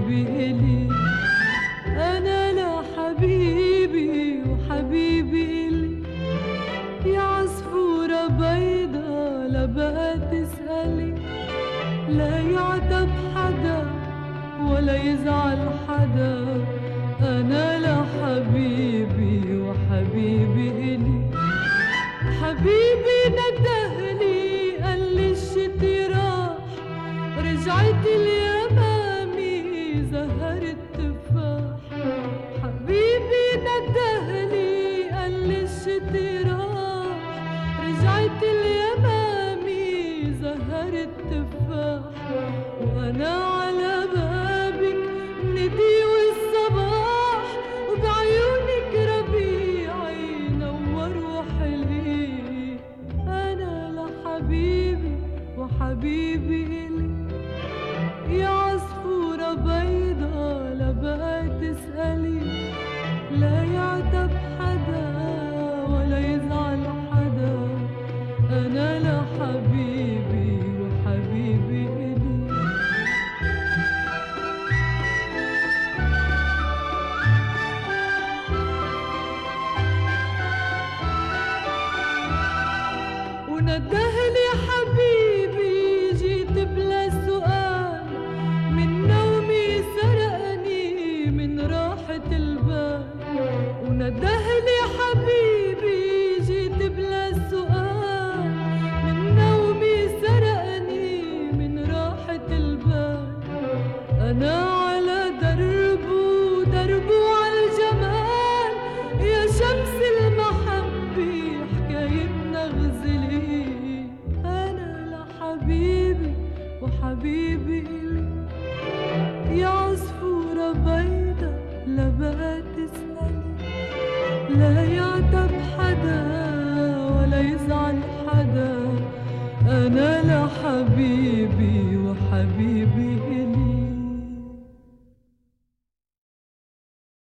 حبيبي إلي. أنا لحبيبي وحبيبي إلي. يا عصفورة بيضة لا بقى تسألي، لا يعتب حدا ولا يزعل حدا. أنا لحبيبي وحبيبي إلي. حبيبي ندهلي قال لي الشتي راح، رجعت اليمامي زهر التفاح. حبيبي ندهلي قال لي الشتي راح، رجعت اليمامي زهر التفاح. وأنا على بابك ندي والصباح، وبعيونك ربيعي نور وحلي. أنا لحبيبي وحبيبي إلي. يا عصفورة بيضة لا بقى تسألي، لا يعتب حدا ولا يزعل حدا. أنا لحبيبي وحبيبي إلي. وندهلي حبيبي جيت بلا سؤال، من نومي سرقني من راحة البال. وندهلي حبيبي جيت بلا سؤال، من نومي سرقني من راحة البال. أنا على دربه دربه عالجمال، يا شمس المحبة حكايتنا غزلي. أنا لحبيبي وحبيبي إلي. يا عصفورة بيضة لا بقى تسألي، لا يعتب حدا ولا يزعل حدا. أنا لحبيبي وحبيبي